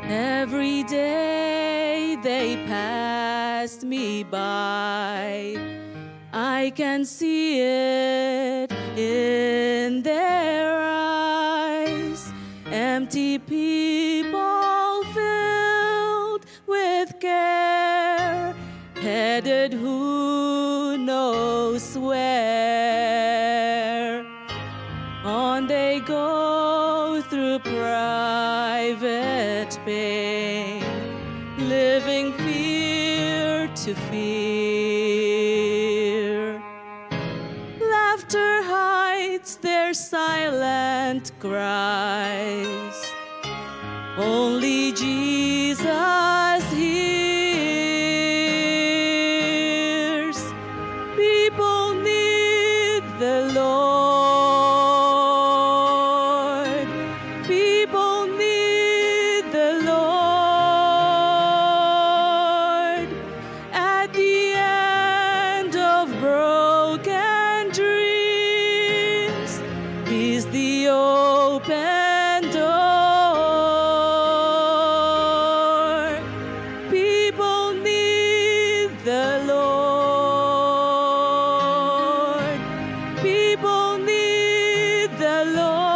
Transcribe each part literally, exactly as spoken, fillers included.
Every day they passed me by, I can see it in their eyes. Empty people filled with care, headed who knows where. On they go through private pain, living fear to fear. Laughter hides their silent cries. Only Jesus hears. People need the Lord. People need the Lord. At the end of broken dreams, He's the open door. People need the Lord. People need the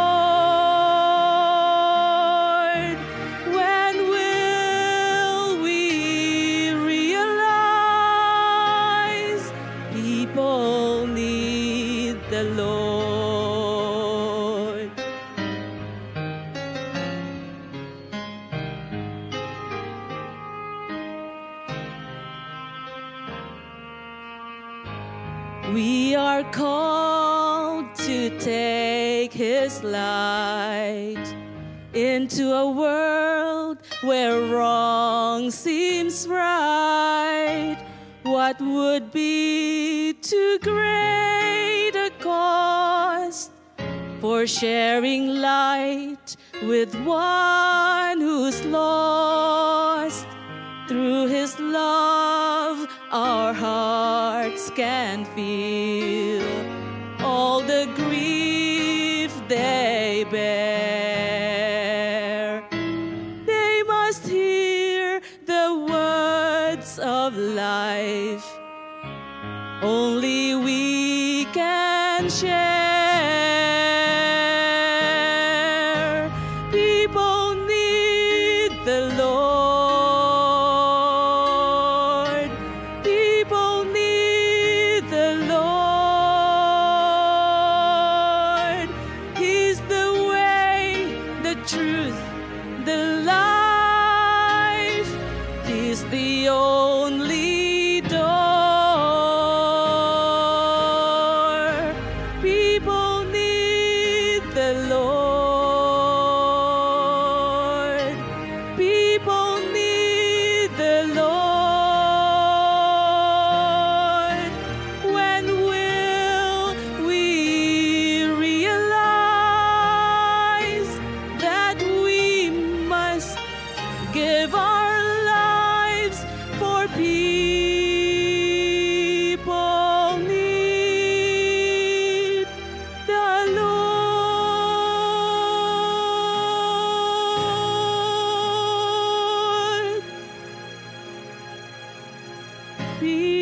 Lord. When will we realize people need the Lord? We are called to take His light into a world where wrong seems right. What would be too great a cost for sharing light with one who's lost? Through His love, our hearts can feel all the grief they bear. They must hear the words of life only we can share. People need the Lord. People need the Lord. He's the way, the truth, the life. He's the only door. People need the Lord. People need the Lord. When will we realize that we must give our lives for people need the Lord.